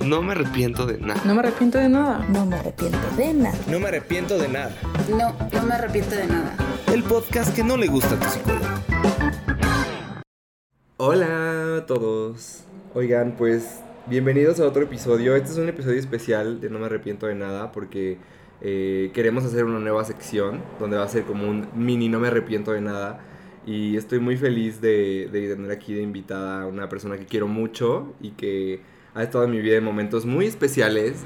No me arrepiento de nada. No me arrepiento de nada. No me arrepiento de nada. No me arrepiento de nada. No me arrepiento de nada. El podcast que no le gusta a tu psicólogo. Hola a todos. Oigan, pues bienvenidos a otro episodio. Este es un episodio especial de No me arrepiento de nada porque queremos hacer una nueva sección donde va a ser como un mini No me arrepiento de nada. Y estoy muy feliz de tener aquí de invitada a una persona que quiero mucho y que ha estado en mi vida en momentos muy especiales,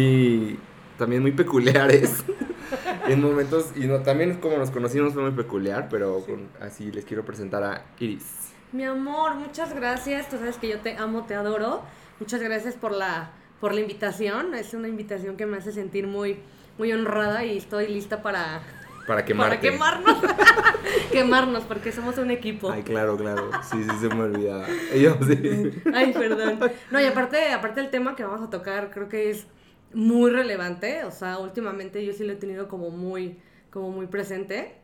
también muy peculiares. En momentos, y no, también como nos conocimos fue muy peculiar, pero así les quiero presentar a Iris. Mi amor, muchas gracias. Tú sabes que yo te amo, te adoro. Muchas gracias por la invitación. Es una invitación que me hace sentir muy, muy honrada y estoy lista para quemarte. Para quemarnos. Quemarnos, porque somos un equipo. Ay, claro. Sí, se me olvidaba. Yo sí. Ay, perdón. No, y aparte el tema que vamos a tocar creo que es muy relevante. O sea, últimamente yo sí lo he tenido como muy presente.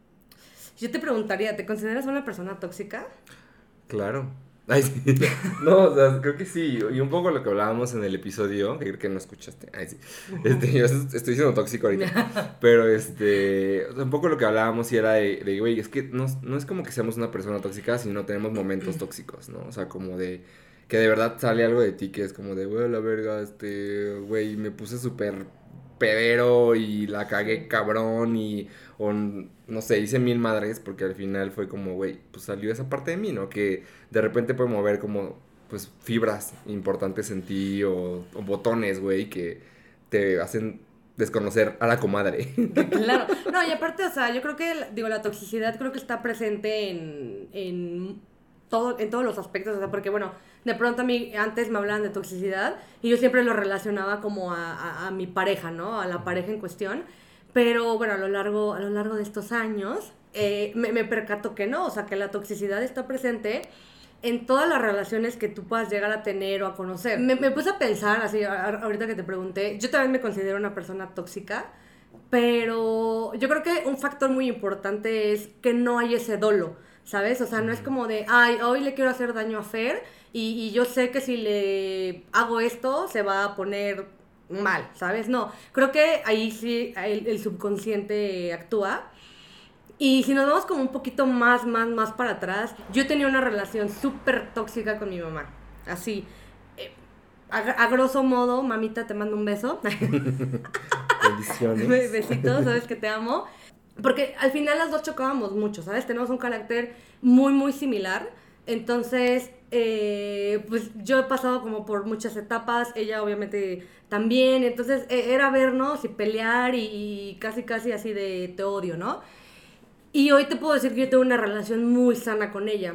Yo te preguntaría, ¿te consideras una persona tóxica? Claro. Ay, sí. No, o sea, creo que sí. Y un poco lo que hablábamos en el episodio, que creo que no escuchaste. Ay, sí. Yo estoy siendo tóxico ahorita. Pero o sea, un poco lo que hablábamos y era de güey, es que no es como que seamos una persona tóxica, sino tenemos momentos tóxicos, ¿no? O sea, como de que de verdad sale algo de ti que es como de, güey, la verga, güey, me puse súper pedero y la cagué cabrón o no sé, hice mil madres porque al final fue como, güey, pues salió esa parte de mí, ¿no? Que de repente puede mover como, pues, fibras importantes en ti o botones, güey, que te hacen desconocer a la comadre. Claro. No, y aparte, o sea, yo creo que, la toxicidad creo que está presente en todos los aspectos, o sea, porque bueno, de pronto a mí antes me hablaban de toxicidad y yo siempre lo relacionaba como a mi pareja, ¿no? A la pareja en cuestión, pero bueno, a lo largo de estos años me percato que no, o sea, que la toxicidad está presente en todas las relaciones que tú puedas llegar a tener o a conocer. Me puse a pensar, así, ahorita que te pregunté, yo también me considero una persona tóxica, pero yo creo que un factor muy importante es que no hay ese dolo, ¿sabes? O sea, no es como de, ay, hoy le quiero hacer daño a Fer y yo sé que si le hago esto se va a poner mal, ¿sabes? No, creo que ahí sí el subconsciente actúa. Y si nos vamos como un poquito más para atrás, yo tenía una relación súper tóxica con mi mamá, así. A grosso modo, mamita, te mando un beso. Bendiciones. Besitos, sabes que te amo. Porque al final las dos chocábamos mucho, ¿sabes? Tenemos un carácter muy, muy similar. Entonces, pues yo he pasado como por muchas etapas, ella obviamente también. Entonces, era vernos y pelear y casi así de te odio, ¿no? Y hoy te puedo decir que yo tengo una relación muy sana con ella.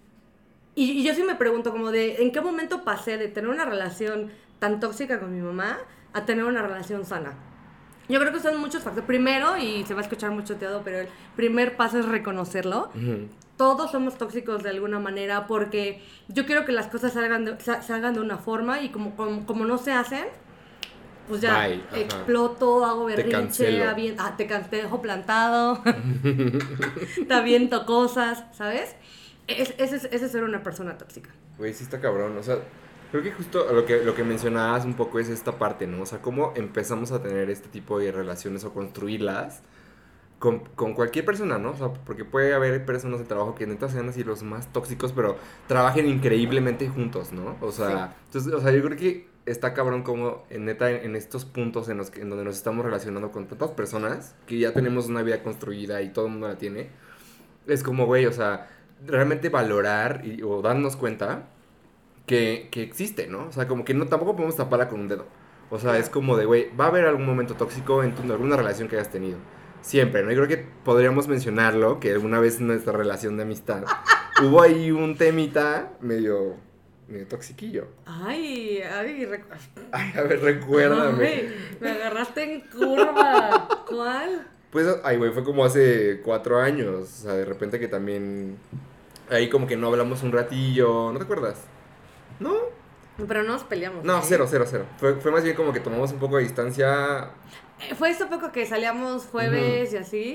Y yo sí me pregunto como de, ¿en qué momento pasé de tener una relación tan tóxica con mi mamá a tener una relación sana? Yo creo que son muchos factores. Primero, y se va a escuchar mucho teado, pero el primer paso es reconocerlo. Uh-huh. Todos somos tóxicos de alguna manera porque yo quiero que las cosas salgan de una forma y como no se hacen, pues ya exploto, hago berrinche, te dejo plantado, te aviento cosas, ¿sabes? Ese es ser una persona tóxica. Güey, sí está cabrón, o sea, creo que justo lo que mencionabas un poco es esta parte, ¿no? O sea, cómo empezamos a tener este tipo de relaciones o construirlas con cualquier persona, ¿no? O sea, porque puede haber personas de trabajo que neta sean así los más tóxicos, pero trabajen increíblemente juntos, ¿no? O sea, sí. Entonces, o sea, yo creo que está cabrón como en estos puntos en donde nos estamos relacionando con tantas personas que ya tenemos una vida construida y todo el mundo la tiene. Es como, güey, o sea, realmente valorar o darnos cuenta que existe, ¿no? O sea, como que tampoco podemos taparla con un dedo. O sea, es como de, güey, va a haber algún momento tóxico en alguna relación que hayas tenido. Siempre, ¿no? Y creo que podríamos mencionarlo, que alguna vez en nuestra relación de amistad hubo ahí un temita medio toxiquillo. Ay, a ver, recuérdame. Ay, me agarraste en curva. ¿Cuál? Pues, güey, fue como hace 4 años. O sea, de repente que también ahí como que no hablamos un ratillo. ¿No te acuerdas? ¿No? Pero no nos peleamos. No, cero. Fue más bien como que tomamos un poco de distancia. Fue esto poco que salíamos jueves y así.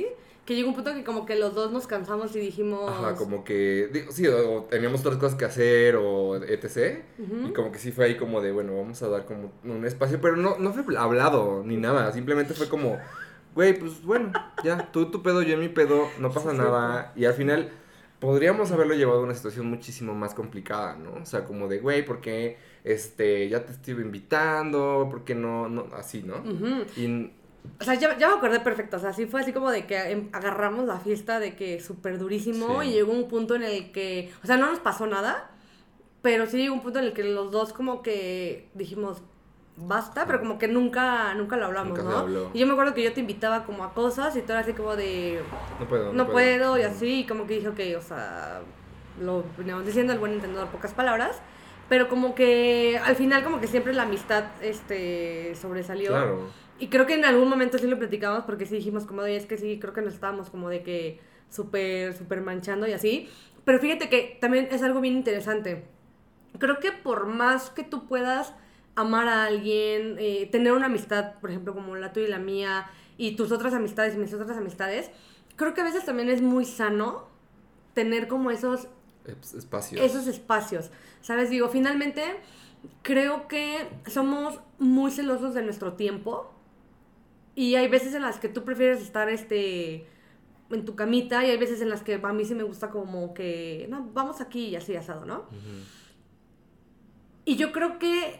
que llegó un punto que como que los dos nos cansamos y dijimos... Ajá, como que, sí, o teníamos otras cosas que hacer o etc. Y como que sí fue ahí como de, bueno, vamos a dar como un espacio, pero no fue hablado ni nada, simplemente fue como, güey, pues bueno, ya, tú tu pedo, yo en mi pedo, no pasa nada. Y al final podríamos haberlo llevado a una situación muchísimo más complicada, ¿no? O sea, como de, güey, ¿por qué ya te estuve invitando? ¿Por qué no? Así, ¿no? Y... O sea, ya me acordé perfecto, o sea, sí fue así como de que agarramos la fiesta de que súper durísimo y llegó un punto en el que, o sea, no nos pasó nada, pero sí llegó un punto en el que los dos como que dijimos, basta, pero como que nunca lo hablamos, nunca se habló. Y yo me acuerdo que yo te invitaba como a cosas y tú eras así como de, no puedo, y así, y como que dije, ok, o sea, lo veníamos diciendo el buen entendedor, pocas palabras, pero como que al final como que siempre la amistad sobresalió. Claro. Y creo que en algún momento sí lo platicamos porque sí dijimos como de, es que sí, creo que nos estábamos como de que súper manchando y así. Pero fíjate que también es algo bien interesante. Creo que por más que tú puedas amar a alguien, tener una amistad, por ejemplo, como la tuya y la mía, y tus otras amistades y mis otras amistades, creo que a veces también es muy sano tener como esos espacios, ¿sabes? Digo, finalmente creo que somos muy celosos de nuestro tiempo. Y hay veces en las que tú prefieres estar en tu camita y hay veces en las que a mí sí me gusta como que, no, vamos aquí y así asado, ¿no? Uh-huh. Y yo creo que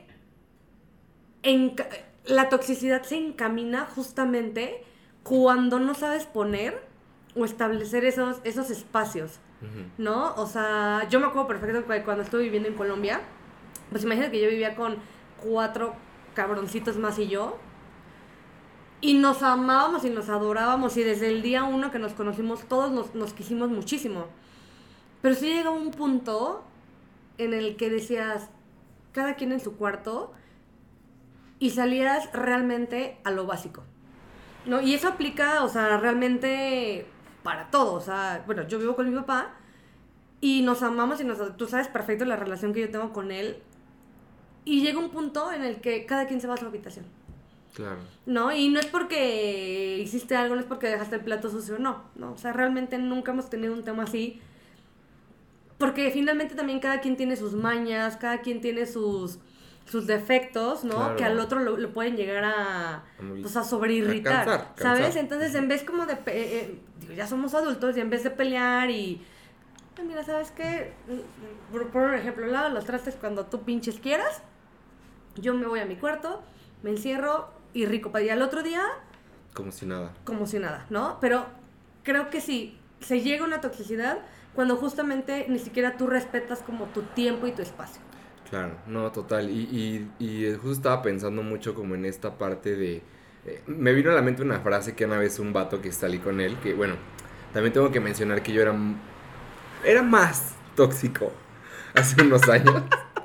la toxicidad se encamina justamente cuando no sabes poner o establecer esos espacios, uh-huh. ¿no? O sea, yo me acuerdo perfecto que cuando estuve viviendo en Colombia, pues imagínate que yo vivía con 4 cabroncitos más y yo. Y nos amábamos y nos adorábamos y desde el día 1 que nos conocimos todos nos quisimos muchísimo. Pero sí llega un punto en el que decías, cada quien en su cuarto y salías realmente a lo básico, ¿no? Y eso aplica, o sea, realmente para todo. O sea, bueno, yo vivo con mi papá y nos amamos y tú sabes perfecto la relación que yo tengo con él. Y llega un punto en el que cada quien se va a su habitación. Claro. ¿No? Y no es porque hiciste algo, no es porque dejaste el plato sucio, no. O sea, realmente nunca hemos tenido un tema así. Porque finalmente también cada quien tiene sus mañas, cada quien tiene sus defectos, ¿no? Claro. Que al otro lo pueden llegar a sobreirritar, cansar. ¿sabes? Entonces, en vez como de... ya somos adultos y en vez de pelear y... mira, ¿sabes qué? Por ejemplo, lavo los trastes cuando tú pinches quieras. Yo me voy a mi cuarto, me encierro... y rico para ir al otro día. Como si nada, ¿no? Pero creo que sí, se llega a una toxicidad cuando justamente ni siquiera tú respetas como tu tiempo y tu espacio. Claro, no, total. Y justo estaba pensando mucho como en esta parte de... me vino a la mente una frase que una vez un vato que salí con él, que bueno, también tengo que mencionar que yo era más tóxico hace unos años.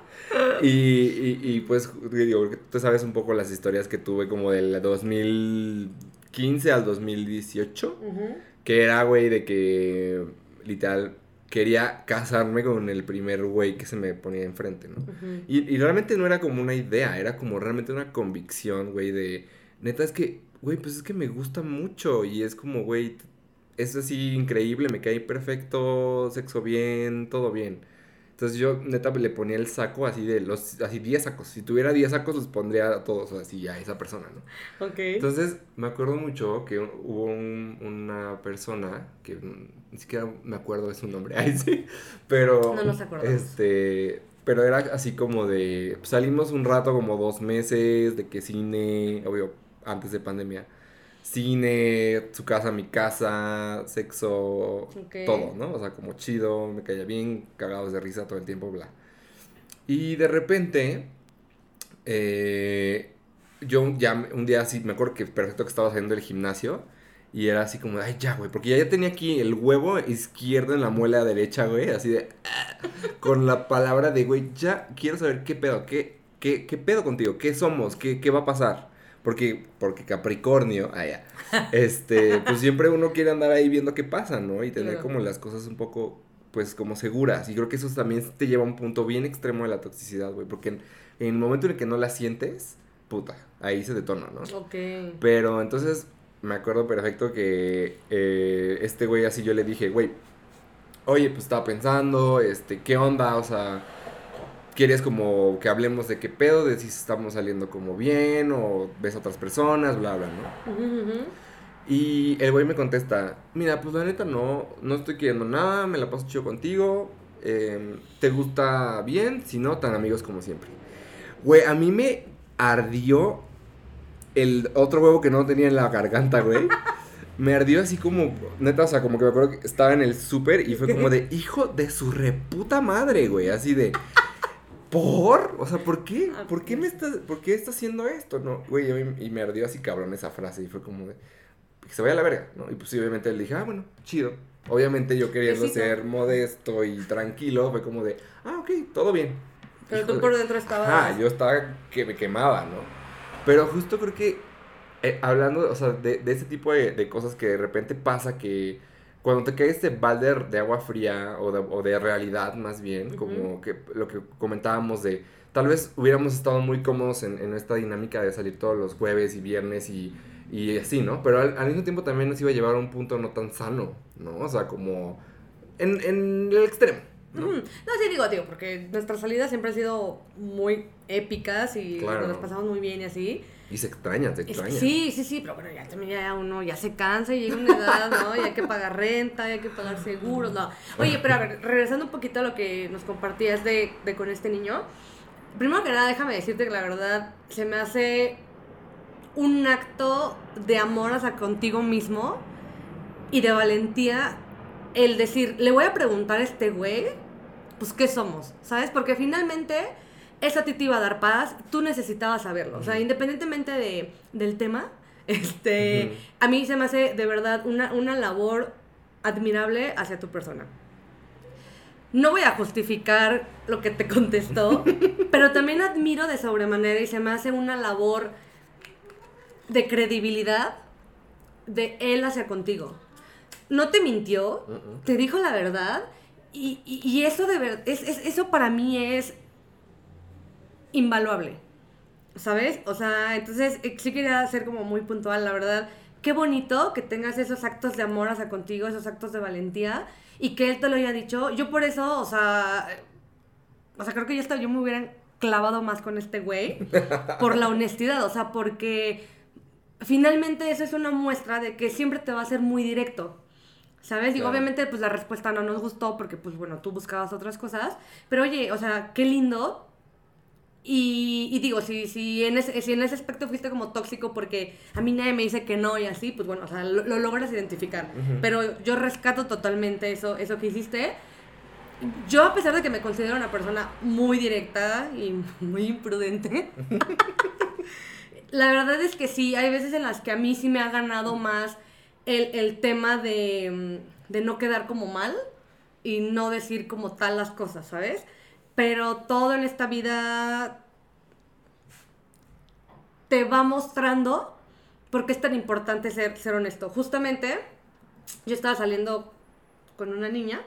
Y pues, digo, tú sabes un poco las historias que tuve como del 2015 al 2018, uh-huh. Que era, güey, de que literal quería casarme con el primer güey que se me ponía enfrente, ¿no? Uh-huh. Y realmente no era como una idea, era como realmente una convicción, güey, de... Neta, es que, güey, pues es que me gusta mucho y es como, güey, es así increíble, me cae perfecto, sexo bien, todo bien. Entonces yo, neta, le ponía el saco así así 10 sacos. Si tuviera 10 sacos, los pondría a todos, así a esa persona, ¿no? Ok. Entonces, me acuerdo mucho que hubo una persona, que ni siquiera me acuerdo de su nombre, ahí sí, pero... No nos acordamos. Pero era así como de... Salimos un rato, como 2 meses, de que cine, obvio, antes de pandemia. Cine, su casa, mi casa, sexo, okay. Todo, ¿no? O sea, como chido, me caía bien, cagados de risa todo el tiempo, bla. Y de repente, yo ya un día así, me acuerdo que perfecto que estaba saliendo del gimnasio y era así como, ay, ya, güey, porque ya tenía aquí el huevo izquierdo en la muela derecha, güey, así de, con la palabra de, güey, ya quiero saber qué pedo, qué pedo contigo, qué somos, qué va a pasar. Porque Capricornio, pues siempre uno quiere andar ahí viendo qué pasa, ¿no? Y tener como las cosas un poco, pues, como seguras. Y creo que eso también te lleva a un punto bien extremo de la toxicidad, güey. Porque en el momento en el que no la sientes, puta, ahí se detona, ¿no? Ok. Pero entonces, me acuerdo perfecto que este güey así yo le dije, güey, oye, pues estaba pensando, ¿qué onda? O sea, ¿quieres como que hablemos de qué pedo? De si estamos saliendo como bien o ves a otras personas, bla, bla, ¿no? Y el güey me contesta, mira, pues la neta no estoy queriendo nada, me la paso chido contigo, ¿te gusta bien? Si no, tan amigos como siempre. Güey, a mí me ardió el otro huevo que no tenía en la garganta, güey. Me ardió así como, neta, o sea, como que me acuerdo que estaba en el súper y fue como de, hijo de su reputa madre, güey, así de... ¿Por? O sea, ¿por qué? ¿Por qué está haciendo esto? No, güey, y me ardió así cabrón esa frase y fue como de... Que se vaya a la verga, ¿no? Y pues sí, obviamente le dije, bueno, chido. Obviamente yo queriendo ser modesto y tranquilo, fue como de, ok, todo bien. Pero tú por dentro estabas... Yo estaba que me quemaba, ¿no? Pero justo creo que, hablando, o sea, de ese tipo de cosas que de repente pasa que cuando te cae este balde de agua fría o de realidad más bien, como que lo que comentábamos de, tal vez hubiéramos estado muy cómodos en esta dinámica de salir todos los jueves y viernes y así, ¿no? Pero al mismo tiempo también nos iba a llevar a un punto no tan sano, ¿no? O sea, como en el extremo, ¿no? No, sí, digo, porque nuestras salidas siempre han sido muy épicas y Claro. nos pasamos muy bien y así. Y se extrañan. Sí, pero bueno, ya también ya uno ya se cansa y llega una edad, ¿no? Y hay que pagar renta, y hay que pagar seguros, no. Oye, pero a ver, regresando un poquito a lo que nos compartías de con este niño. Primero que nada, déjame decirte que la verdad se me hace un acto de amor hacia contigo mismo y de valentía el decir, le voy a preguntar a este güey, pues, ¿qué somos? ¿Sabes? Porque finalmente eso a ti te iba a dar paz, tú necesitabas saberlo. O sea, independientemente del tema, a mí se me hace de verdad una labor admirable hacia tu persona. No voy a justificar lo que te contestó, pero también admiro de sobremanera y se me hace una labor de credibilidad de él hacia contigo. No te mintió, te dijo la verdad y eso de verdad, eso para mí es invaluable, ¿sabes? O sea, entonces sí quería ser como muy puntual, la verdad. Qué bonito que tengas esos actos de amor hacia contigo, esos actos de valentía y que él te lo haya dicho. Yo por eso, o sea, creo que yo me hubiera clavado más con este güey por la honestidad, o sea, porque finalmente eso es una muestra de que siempre te va a ser muy directo, ¿sabes? Digo, obviamente, pues la respuesta no nos gustó porque, pues bueno, tú buscabas otras cosas, pero oye, o sea, qué lindo. Y digo, si en ese aspecto fuiste como tóxico porque a mí nadie me dice que no y así, pues bueno, o sea, lo logras identificar. Pero yo rescato totalmente eso que hiciste. Yo, a pesar de que me considero una persona muy directa y muy imprudente, la verdad es que sí, hay veces en las que a mí sí me ha ganado más el tema de no quedar como mal y no decir como tal las cosas, ¿sabes? Pero todo en esta vida te va mostrando por qué es tan importante ser honesto. Justamente, yo estaba saliendo con una niña.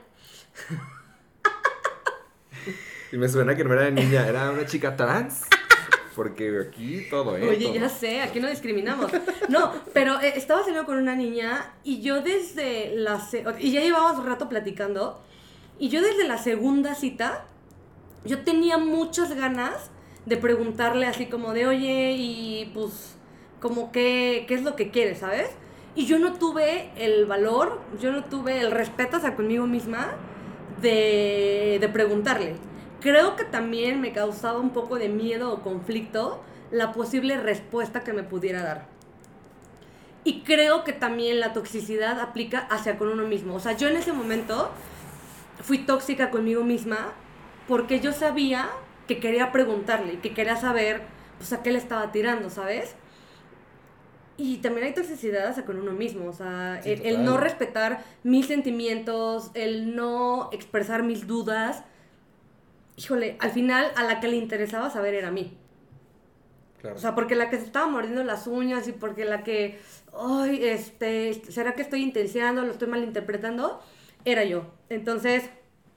Y me suena que no era niña, era una chica trans. Porque aquí todo, Oye, todo. ya sé, aquí no discriminamos. No, pero estaba saliendo con una niña y yo desde y ya llevábamos un rato platicando. Y yo desde la segunda cita, yo tenía muchas ganas de preguntarle así como de, oye, y pues, como qué es lo que quieres, ¿sabes? Y yo no tuve el valor, yo no tuve el respeto hacia conmigo misma de preguntarle. Creo que también me causaba un poco de miedo o conflicto la posible respuesta que me pudiera dar. Y creo que también la toxicidad aplica hacia con uno mismo. O sea, yo en ese momento fui tóxica conmigo misma porque yo sabía que quería preguntarle, que quería saber, pues, a qué le estaba tirando, ¿sabes? Y también hay toxicidad hacia con uno mismo, o sea, Sí, el no respetar mis sentimientos, el no expresar mis dudas. Híjole, al final a la que le interesaba saber era a mí. Claro. O sea, porque la que se estaba mordiendo las uñas y porque la que, ay, ¿será que estoy intencionando, lo estoy malinterpretando? Era yo. Entonces,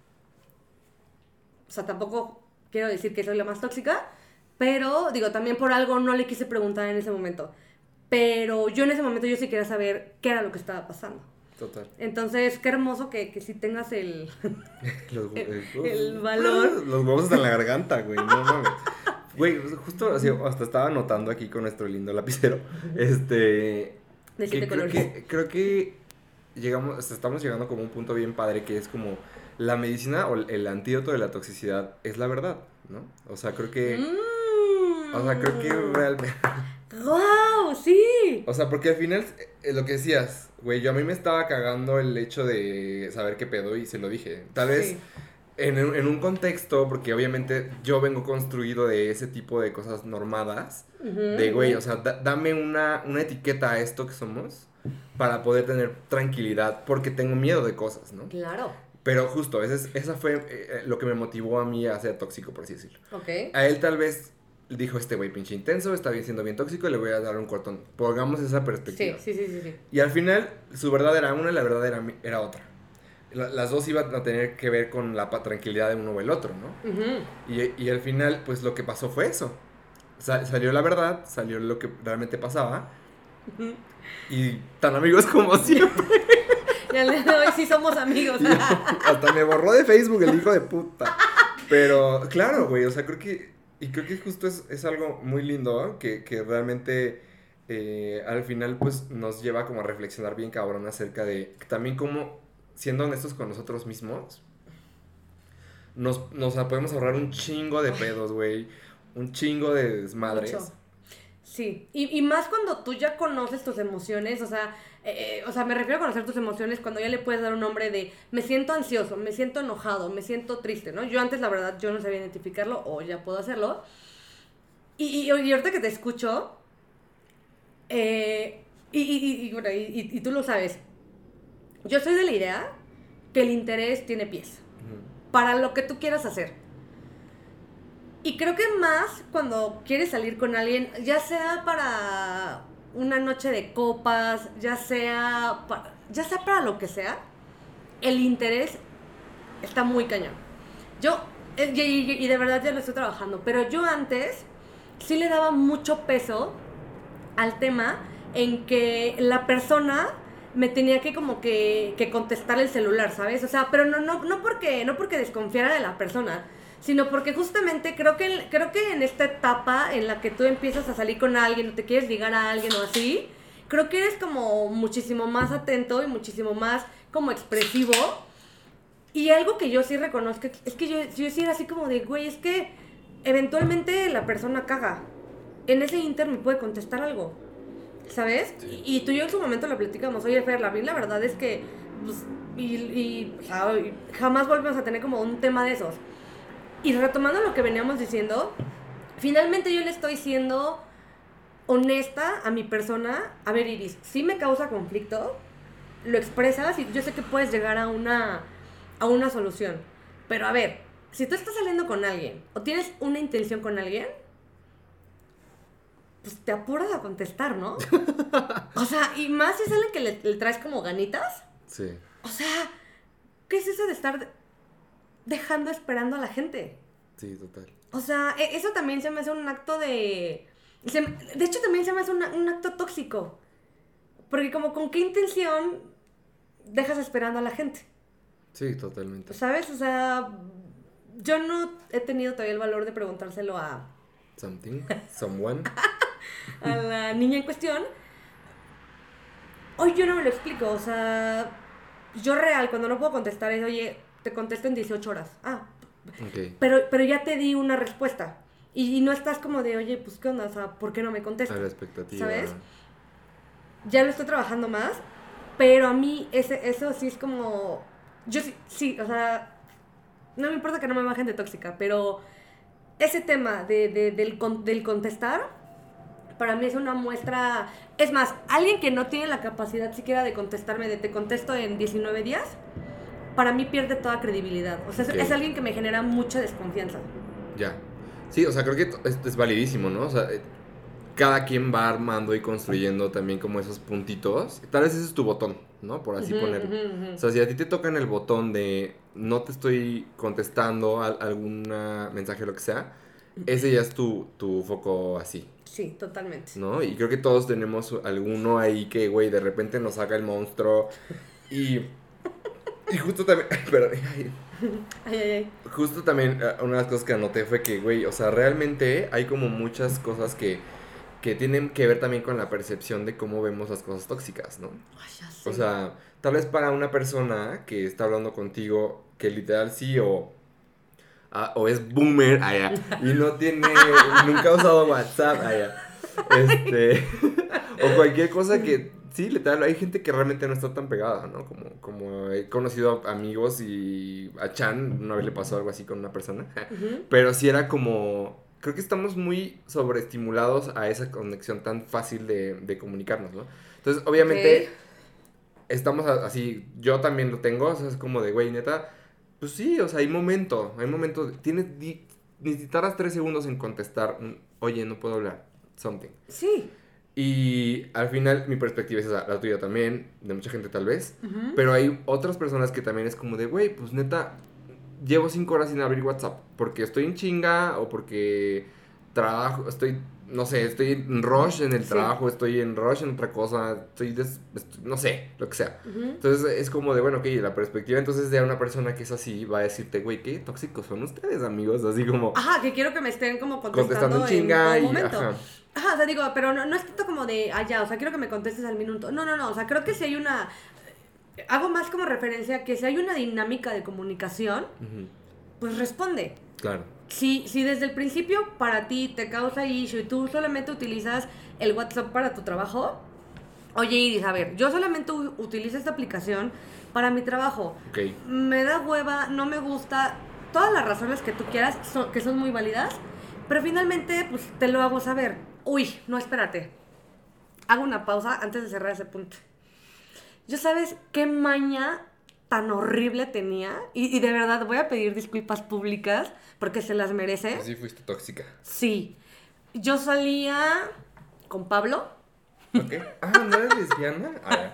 o sea, tampoco quiero decir que soy la más tóxica, pero, digo, también por algo no le quise preguntar en ese momento. pero yo en ese momento yo sí quería saber qué era lo que estaba pasando. Total. Entonces, qué hermoso que si tengas el el valor. Los huevos hasta en la garganta, güey, no mames. Güey, justo así, hasta estaba anotando aquí con nuestro lindo lapicero, De 7 colores. Creo que estamos llegando como a un punto bien padre que es como la medicina o el antídoto de la toxicidad es la verdad, ¿no? O sea, creo que realmente... ¡Wow! ¡Sí! O sea, porque al final, lo que decías, güey, yo a mí me estaba cagando el hecho de saber qué pedo y se lo dije. Tal vez Sí. en un contexto, porque obviamente yo vengo construido de ese tipo de cosas normadas, de, güey, o sea, dame una etiqueta a esto que somos para poder tener tranquilidad, porque tengo miedo de cosas, ¿no? Claro. Pero justo, esa fue lo que me motivó a mí a ser tóxico, por así decirlo. Ok. A él tal vez dijo, este güey pinche intenso, está siendo bien tóxico y le voy a dar un cortón. Pongamos esa perspectiva. Sí. Y al final, su verdad era una y la verdad era otra. Las dos iban a tener que ver con la tranquilidad de uno o el otro, ¿no? Ujú. Y al final, pues lo que pasó fue eso. Salió la verdad, salió lo que realmente pasaba. Y tan amigos como siempre. Y al día de hoy sí somos amigos. Y hasta me borró de Facebook el hijo de puta. Pero claro, güey, o sea, creo que justo es algo muy lindo, ¿no? que realmente al final pues nos lleva como a reflexionar bien cabrón acerca de también cómo, siendo honestos con nosotros mismos, nos podemos ahorrar un chingo de pedos, güey, un chingo de desmadres. Mucho. Sí, y más cuando tú ya conoces tus emociones, o sea, me refiero a conocer tus emociones cuando ya le puedes dar un nombre de me siento ansioso, me siento enojado, me siento triste, ¿no? Yo antes, la verdad, yo no sabía identificarlo, o ya puedo hacerlo. Y ahorita que te escucho, y tú lo sabes, yo soy de la idea que el interés tiene pies, para lo que tú quieras hacer. Y creo que más cuando quieres salir con alguien, ya sea para una noche de copas, ya sea para lo que sea, el interés está muy cañón. Yo, y de verdad ya lo estoy trabajando, pero yo antes sí le daba mucho peso al tema en que la persona me tenía que como que contestar el celular, ¿sabes? O sea, pero no porque desconfiara de la persona, sino porque justamente creo que en esta etapa en la que tú empiezas a salir con alguien o te quieres ligar a alguien o así, creo que eres como muchísimo más atento y muchísimo más como expresivo. Y algo que yo sí reconozco es que yo sí era así como de, güey, es que eventualmente la persona caga. En ese inter me puede contestar algo, ¿sabes? Sí. Y tú y yo en su momento lo platicamos, oye, Fer, la verdad es que pues, jamás volvemos a tener como un tema de esos. Y retomando lo que veníamos diciendo, finalmente yo le estoy siendo honesta a mi persona. A ver, Iris, sí me causa conflicto, lo expresas y yo sé que puedes llegar a una solución. Pero a ver, si tú estás saliendo con alguien o tienes una intención con alguien, pues te apuras a contestar, ¿no? O sea, y más si es alguien que le traes como ganitas. Sí. O sea, ¿qué es eso de estar dejando esperando a la gente? Sí, total. O sea, eso también se me hace un acto de hecho también se me hace un acto tóxico. Porque como con qué intención dejas esperando a la gente. Sí, totalmente. ¿Sabes? O sea, yo no he tenido todavía el valor de preguntárselo a someone, a la niña en cuestión. Hoy yo no me lo explico, o sea, yo real, cuando no puedo contestar es, oye, te contesto en 18 horas. Okay. Pero ya te di una respuesta. Y no estás como de, oye, pues, ¿qué onda? O sea, ¿por qué no me contestas? A la expectativa. ¿Sabes? Ya lo estoy trabajando más, pero a mí eso sí es como... Yo sí, o sea, no me importa que no me bajen de tóxica, pero ese tema del contestar, para mí es una muestra... Es más, alguien que no tiene la capacidad siquiera de contestarme de te contesto en 19 días, para mí pierde toda credibilidad. O sea, okay. Es alguien que me genera mucha desconfianza. Ya. Sí, o sea, creo que es validísimo, ¿no? O sea, cada quien va armando y construyendo también como esos puntitos. Tal vez ese es tu botón, ¿no? Por así ponerlo. O sea, si a ti te tocan el botón de no te estoy contestando algún mensaje o lo que sea, ese ya es tu foco así. Sí, totalmente. ¿no? Y creo que todos tenemos alguno ahí que, güey, de repente nos saca el monstruo y justo también, pero, Ay. justo también una de las cosas que anoté fue que, güey, o sea, realmente hay como muchas cosas que tienen que ver también con la percepción de cómo vemos las cosas tóxicas, ¿no? Ay, ya sé. O sea, tal vez para una persona que está hablando contigo, que literal sí o es boomer, y no tiene, nunca ha usado WhatsApp, o cualquier cosa que, sí, literal, hay gente que realmente no está tan pegada, ¿no? Como he conocido amigos y a Chan una vez le pasó algo así con una persona, pero sí era como, creo que estamos muy sobreestimulados a esa conexión tan fácil de comunicarnos, ¿no? Entonces, obviamente, estamos así, yo también lo tengo, o sea, es como de, güey, neta, pues sí, o sea, hay momento, necesitarás 3 segundos en contestar, oye, no puedo hablar, something. Sí. Y al final mi perspectiva es esa, la tuya también, de mucha gente tal vez, pero hay otras personas que también es como de, güey, pues neta, llevo 5 horas sin abrir WhatsApp, porque estoy en chinga o porque trabajo, no sé, estoy en rush en el trabajo, estoy en rush en otra cosa, no sé, lo que sea. Entonces es como de, bueno, ok, la perspectiva entonces de una persona que es así va a decirte, güey, qué tóxicos son ustedes, amigos, así como... Ajá, que quiero que me estén como contestando en chinga en todo momento. Ajá, o sea, digo, pero no es tanto como de allá, o sea, quiero que me contestes al minuto. No, o sea, creo que si hay una... Hago más como referencia que si hay una dinámica de comunicación, pues responde. Claro. Si desde el principio para ti te causa issue y tú solamente utilizas el WhatsApp para tu trabajo, oye Iris, a ver, yo solamente utilizo esta aplicación para mi trabajo. Okay. Me da hueva, no me gusta, todas las razones que tú quieras, que son muy válidas, pero finalmente pues te lo hago saber. Uy, no, espérate. Hago una pausa antes de cerrar ese punto. ¿Yo sabes qué maña tan horrible tenía? Y de verdad voy a pedir disculpas públicas porque se las merece. Así fuiste tóxica. Sí. Yo salía con Pablo. Ok. ¿No eres lesbiana?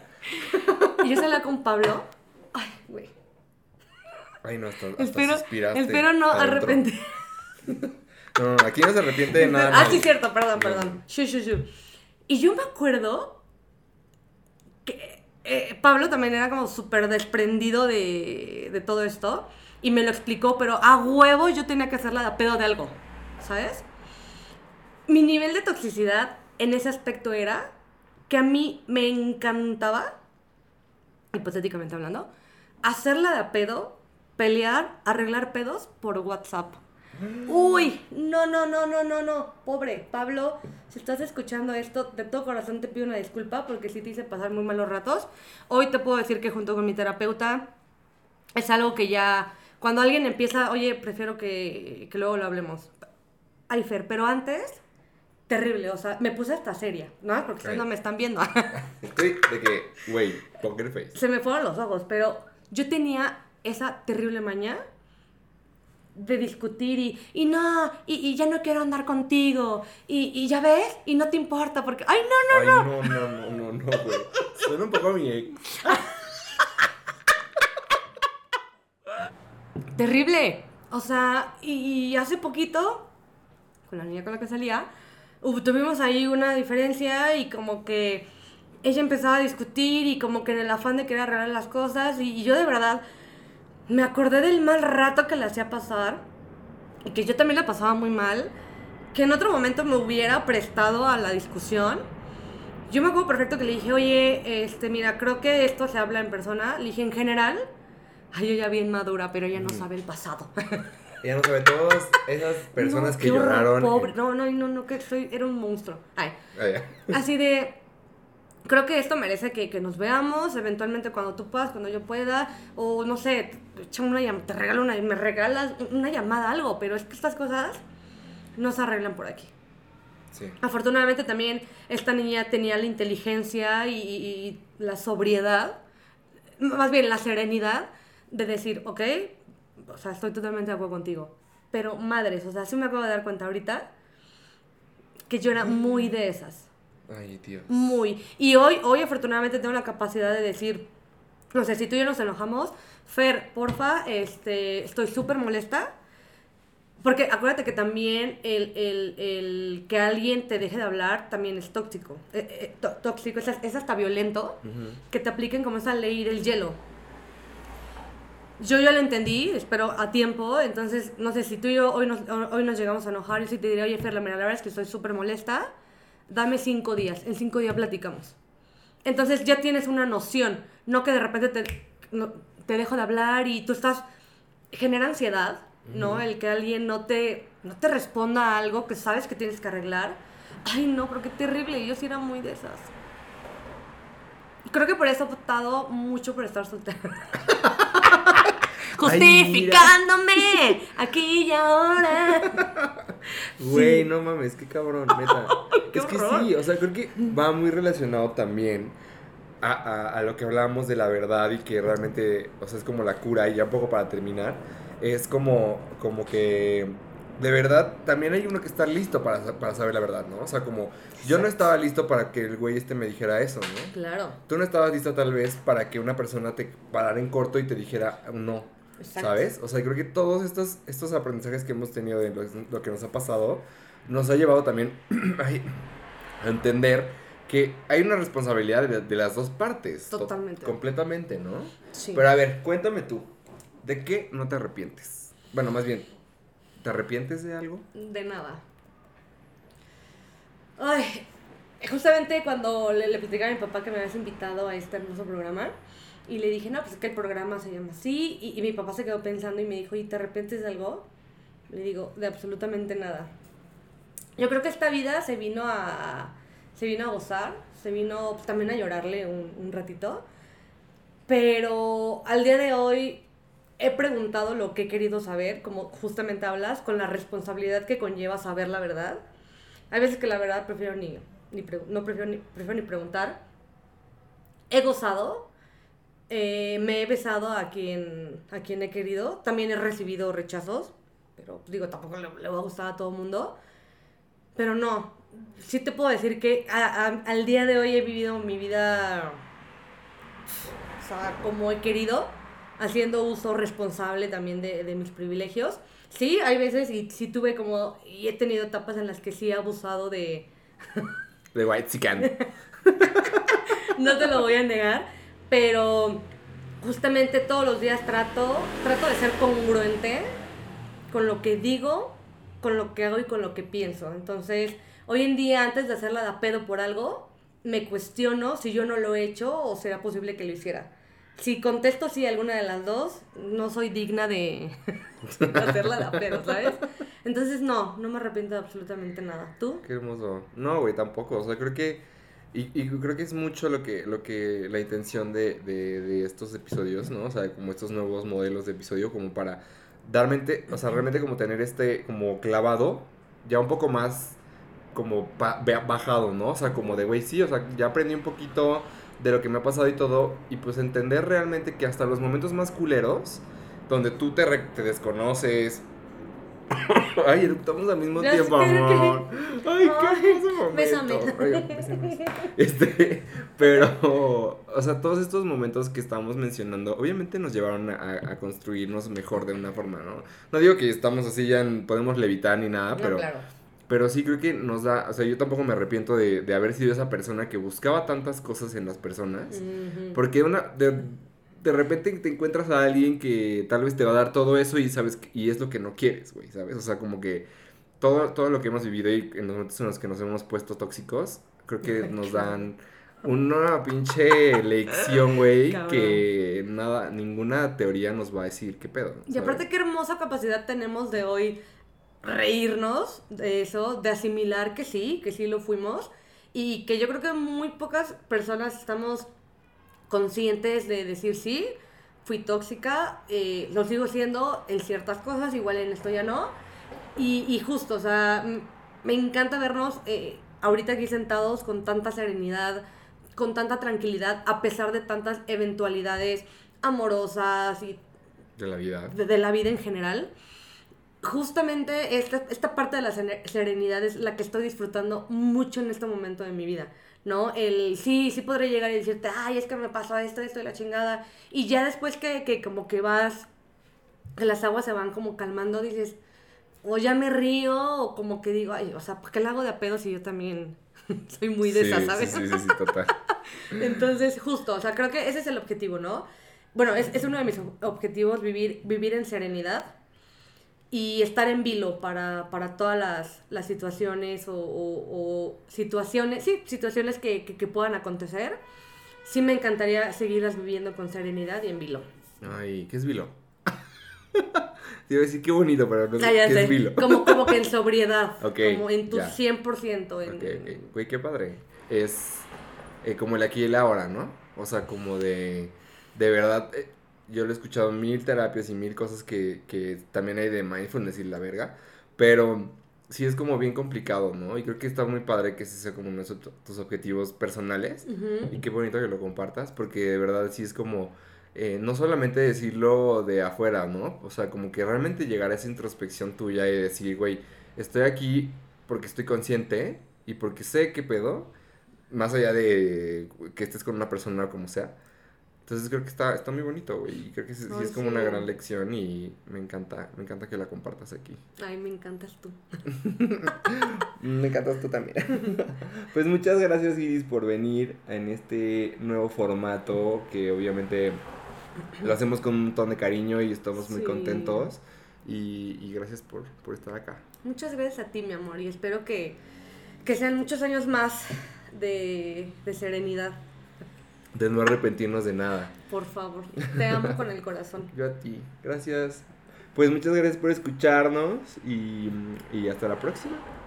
Y yo salía con Pablo. Ay, güey. Ay, no, hasta Espero suspiraste no adentro. arrepentir. No, aquí no se arrepiente de nada. Ah, sí, cierto, perdón. Shu. Y yo me acuerdo que Pablo también era como súper desprendido de todo esto. Y me lo explicó, pero a huevo yo tenía que hacerla de a pedo de algo, ¿sabes? Mi nivel de toxicidad en ese aspecto era que a mí me encantaba, hipotéticamente hablando, hacerla de a pedo, pelear, arreglar pedos por WhatsApp. Uy, no, pobre Pablo, si estás escuchando esto, de todo corazón te pido una disculpa porque sí te hice pasar muy malos ratos. Hoy te puedo decir que junto con mi terapeuta es algo que ya, cuando alguien empieza, oye, prefiero que luego lo hablemos. Ay, Fer, pero antes, terrible, o sea, me puse hasta seria, ¿no? Porque ustedes no me están viendo. Estoy de que, güey, poker face. Se me fueron los ojos, pero yo tenía esa terrible maña de discutir y no, y ya no quiero andar contigo, y ya ves, y no te importa, porque, ay, no. No, güey. Suena un poco a mi ex. Terrible. O sea, y hace poquito, con la niña con la que salía, tuvimos ahí una diferencia y como que ella empezaba a discutir y como que en el afán de querer arreglar las cosas y yo de verdad me acordé del mal rato que le hacía pasar y que yo también la pasaba muy mal, que en otro momento me hubiera prestado a la discusión. Yo me acuerdo perfecto que le dije, oye, mira, creo que esto se habla en persona. Le dije, en general, ay, yo ya bien madura, pero ella no sabe el pasado. Ella no sabe todas esas personas No, que qué horror, lloraron. Pobre. No, que era un monstruo. Ay. Ya. Así de, creo que esto merece que nos veamos, eventualmente cuando tú puedas, cuando yo pueda, o no sé, te regalo me regalas una llamada, algo, pero es que estas cosas no se arreglan por aquí. Sí. Afortunadamente también esta niña tenía la inteligencia y la sobriedad, más bien la serenidad de decir, ok, o sea, estoy totalmente de acuerdo contigo, pero madres, o sea, sí me acabo de dar cuenta ahorita que yo era muy de esas. Ay, Dios. Muy. Y hoy afortunadamente tengo la capacidad de decir, no sé, si tú y yo nos enojamos, Fer, porfa, estoy súper molesta, Porque acuérdate que también el que alguien te deje de hablar también es tóxico. Tóxico, es hasta violento que te apliquen como esa ley del hielo. Yo ya lo entendí, espero a tiempo, entonces, no sé, si tú y yo hoy nos llegamos a enojar, yo sí te diría, oye, Fer, mira, la verdad es que estoy súper molesta, dame 5 días, en 5 días platicamos. Entonces ya tienes una noción, no que de repente te dejo de hablar y tú genera ansiedad, ¿no? El que alguien no te responda a algo que sabes que tienes que arreglar. Ay, no, pero qué terrible, yo sí era muy de esas. Y creo que por eso he optado mucho por estar soltera. Justificándome aquí y ahora. Güey, no mames, qué cabrón, neta. Qué Es que horror. sí, o sea, creo que va muy relacionado también a lo que hablábamos de la verdad y que realmente, o sea, es como la cura. Y ya un poco para terminar, es como que de verdad también hay uno que está listo para saber la verdad, ¿no? O sea, como yo no estaba listo para que el güey me dijera eso, ¿no? Claro. Tú no estabas listo tal vez para que una persona te parara en corto y te dijera un no. Exacto. ¿Sabes? O sea, creo que todos estos aprendizajes que hemos tenido de lo que nos ha pasado nos ha llevado también a entender que hay una responsabilidad de las dos partes. Totalmente. Completamente, ¿no? Sí. Pero a ver, cuéntame tú, ¿de qué no te arrepientes? Bueno, más bien, ¿te arrepientes de algo? De nada. Ay, justamente cuando le platicaba a mi papá que me habías invitado a este hermoso programa, y le dije, no, pues es que el programa se llama así, y mi papá se quedó pensando y me dijo, ¿y te arrepientes de algo? Le digo, de absolutamente nada. Yo creo que esta vida se vino a gozar, se vino pues, también a llorarle un ratito, pero al día de hoy he preguntado lo que he querido saber, como justamente hablas, con la responsabilidad que conlleva saber la verdad. Hay veces que la verdad prefiero prefiero ni preguntar. He gozado, me he besado a quien he querido, también he recibido rechazos, pero digo, tampoco le va a gustar a todo el mundo. Pero no, sí te puedo decir que al día de hoy he vivido mi vida, o sea, como he querido, haciendo uso responsable también de mis privilegios. Sí, hay veces y sí tuve como, y he tenido etapas en las que sí he abusado de... De White Chicken. No te lo voy a negar, pero justamente todos los días trato de ser congruente con lo que digo, con lo que hago y con lo que pienso. Entonces, hoy en día, antes de hacerla de a pedo por algo, me cuestiono si yo no lo he hecho o será posible que lo hiciera. Si contesto sí alguna de las dos, no soy digna de hacerla de a pedo, ¿sabes? Entonces, no me arrepiento de absolutamente nada. ¿Tú? Qué hermoso. No, güey, tampoco. O sea, creo que... Y creo que es mucho lo que la intención de estos episodios, ¿no? O sea, como estos nuevos modelos de episodio, como para o sea, realmente como tener como clavado, ya un poco más como bajado, ¿no? O sea, como de, güey, sí, o sea, ya aprendí un poquito de lo que me ha pasado y todo, y pues entender realmente que hasta los momentos más culeros, donde tú te desconoces... Ay, eructamos al mismo tiempo, amor. Ay, qué hermoso momento. Bésame. Oigan, bésame. Pero, o sea, todos estos momentos que estábamos mencionando, obviamente nos llevaron a construirnos mejor de una forma, ¿no? No digo que estamos así, podemos levitar ni nada, No, claro. pero sí creo que nos da, o sea, yo tampoco me arrepiento de haber sido esa persona que buscaba tantas cosas en las personas, porque de repente te encuentras a alguien que tal vez te va a dar todo eso y sabes y es lo que no quieres, güey, ¿sabes? O sea, como que todo lo que hemos vivido y en los momentos en los que nos hemos puesto tóxicos, creo que nos dan una pinche lección, güey, que ninguna teoría nos va a decir qué pedo, ¿sabes? Y aparte qué hermosa capacidad tenemos de hoy reírnos de eso, de asimilar que sí lo fuimos, y que yo creo que muy pocas personas estamos conscientes de decir sí, fui tóxica, lo sigo siendo en ciertas cosas, igual en esto ya no, y justo, o sea, me encanta vernos ahorita aquí sentados con tanta serenidad, con tanta tranquilidad, a pesar de tantas eventualidades amorosas y de la vida. De la vida en general. Justamente esta parte de la serenidad es la que estoy disfrutando mucho en este momento de mi vida, ¿no? Sí podré llegar y decirte, ay, es que me pasó esto y la chingada, y ya después que como que las aguas se van como calmando, dices, o ya me río, o como que digo, ay, o sea, ¿por qué la hago de a pedo si yo también soy muy de esa, ¿sabes? Sí, total. Entonces, justo, o sea, creo que ese es el objetivo, ¿no? Bueno, es uno de mis objetivos, vivir en serenidad y estar en vilo para todas las situaciones o situaciones, sí, situaciones que puedan acontecer. Sí me encantaría seguirlas viviendo con serenidad y en vilo. Ay, ¿qué es vilo? Te iba a decir qué bonito, pero no sé Ah, ya qué sé. es vilo. Como que en sobriedad, Ok, como en tu ya. 100%. Ok. Güey, qué padre. Es como el aquí y el ahora, ¿no? O sea, como de verdad, yo lo he escuchado en 1000 terapias y 1000 cosas que también hay de mindfulness y la verga, pero sí es como bien complicado, ¿no? Y creo que está muy padre que ese sea como uno de tus objetivos personales. Ujú. Y qué bonito que lo compartas, porque de verdad sí es como, no solamente decirlo de afuera, ¿no? O sea, como que realmente llegar a esa introspección tuya y decir, güey, estoy aquí porque estoy consciente y porque sé qué pedo, más allá de que estés con una persona o como sea. Entonces creo que está muy bonito, güey, y creo que sí Ay, es como sí. una gran lección y me encanta que la compartas aquí. Ay, me encantas tú. Me encantas tú también. Pues muchas gracias, Iris, por venir en este nuevo formato que obviamente lo hacemos con un montón de cariño y estamos muy Sí. contentos. Y gracias por estar acá. Muchas gracias a ti, mi amor, y espero que sean muchos años más de serenidad. De no arrepentirnos de nada. Por favor, te amo con el corazón. Yo a ti. Gracias. Pues muchas gracias por escucharnos y hasta la próxima.